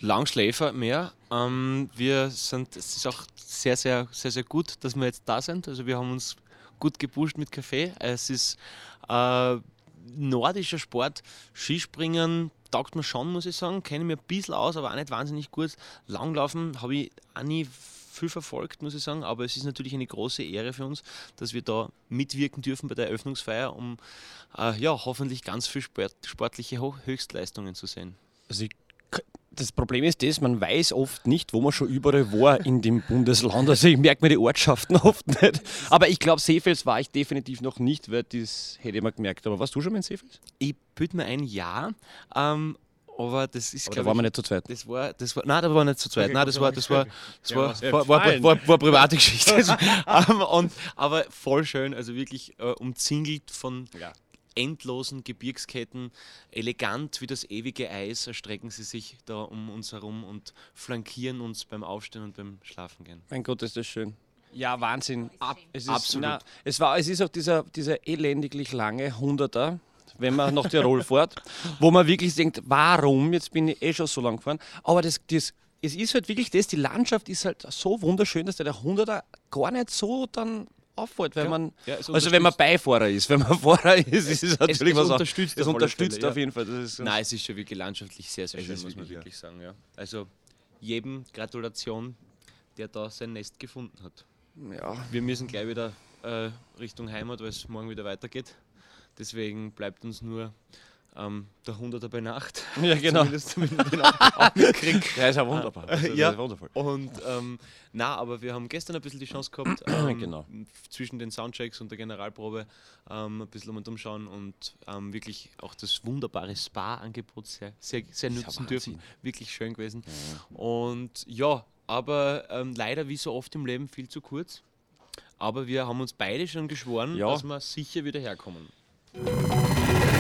Langschläfer mehr. Es ist auch sehr, sehr, sehr, sehr gut, dass wir jetzt da sind. Also wir haben uns gut gepusht mit Kaffee. Es ist nordischer Sport. Skispringen taugt mir schon, muss ich sagen. Kenne mich ein bisschen aus, aber auch nicht wahnsinnig gut. Langlaufen habe ich auch nie viel verfolgt, muss ich sagen. Aber es ist natürlich eine große Ehre für uns, dass wir da mitwirken dürfen bei der Eröffnungsfeier, um hoffentlich ganz viel sportliche Höchstleistungen zu sehen. Also das Problem ist das, man weiß oft nicht, wo man schon überall war in dem Bundesland. Also ich merke mir die Ortschaften oft nicht. Aber ich glaube, Seefeld war ich definitiv noch nicht, weil das hätte ich mal gemerkt. Aber warst du schon mal in Seefeld? Ich bilde mir ein Ja, aber das ist, aber da waren wir nicht zu zweit. Nein, da waren wir nicht zu zweit. Okay, Nein, war war private Geschichte. Aber voll schön, also wirklich umzingelt von endlosen Gebirgsketten, elegant wie das ewige Eis erstrecken sie sich da um uns herum und flankieren uns beim Aufstehen und beim Schlafengehen. Mein Gott, ist das schön. Ja, Wahnsinn. Absolut. Es ist auch dieser elendiglich lange Hunderter, wenn man nach Tirol fährt, wo man wirklich denkt, warum, jetzt bin ich schon so lang gefahren, aber es ist halt wirklich das, die Landschaft ist halt so wunderschön, dass der Hunderter gar nicht so dann auffällt, weil wenn man Beifahrer ist, wenn man Fahrer ist es natürlich was unterstützt. Es unterstützt auf jeden Fall. Nein, es ist schon wirklich landschaftlich sehr, sehr schön, muss man wirklich sagen. Ja. Also jedem Gratulation, der da sein Nest gefunden hat. Ja. Wir müssen gleich wieder Richtung Heimat, weil es morgen wieder weitergeht. Deswegen bleibt uns nur der Hunderter bei Nacht. Ja, genau. Zumindest den auch mitkriegen. Ja, ist ja wunderbar. Ja. Wundervoll. Und aber wir haben gestern ein bisschen die Chance gehabt, Genau. zwischen den Soundchecks und der Generalprobe ein bisschen umschauen und wirklich auch das wunderbare Spa-Angebot sehr, sehr, sehr nutzen dürfen. Wirklich schön gewesen. Ja. Und ja, aber leider wie so oft im Leben viel zu kurz. Aber wir haben uns beide schon geschworen, dass wir sicher wieder herkommen.